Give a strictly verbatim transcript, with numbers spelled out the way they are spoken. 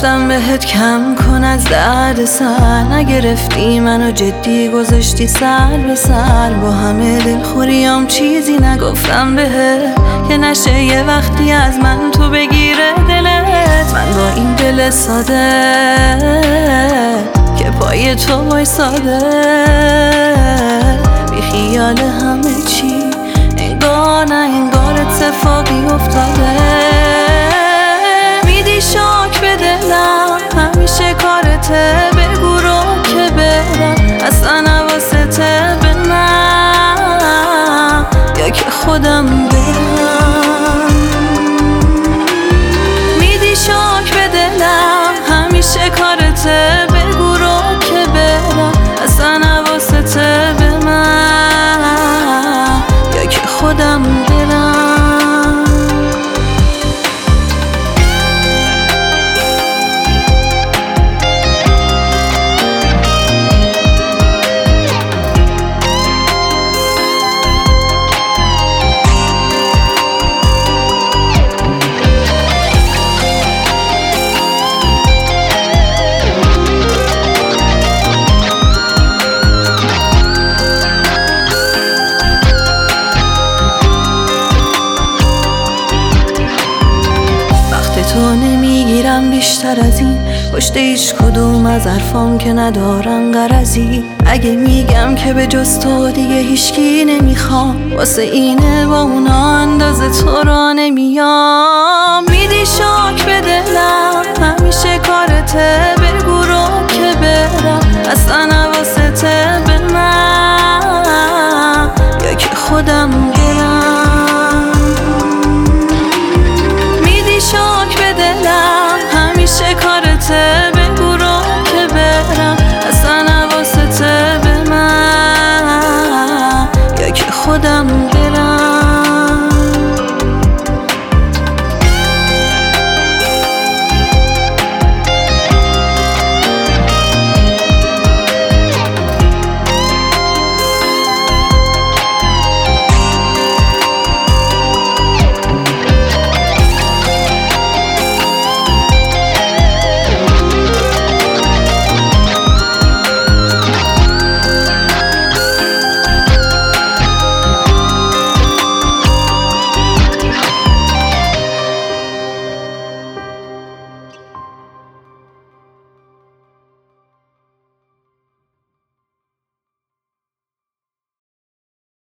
گفتم بهت کم کن از درد سر، نگرفتی منو جدی گذاشتی سر به سر. با همه دلخوریام چیزی نگفتم بهت که نشه یه وقتی از من تو بگیره دلت. من با این دل ساده که پای تو وایساده، بی خیال همه چی انگار نه انگار اتفاقی افتاده. میدی شاک به دلم همیشه کارته، بگو رو که برم اصلا حواسته به من یا که خودم برم. میدی شاک به دلم همیشه کارته، بگو رو که برم اصلا حواسته به من یا که خودم برم. تو نمیگیرم بیشتر از این، پشت هیچ کدوم از حرفام که ندارن غرضی. اگه میگم که به جز تو دیگه هیچکی نمیخوام، واسه اینه با اونا اندازه تو را نمیام.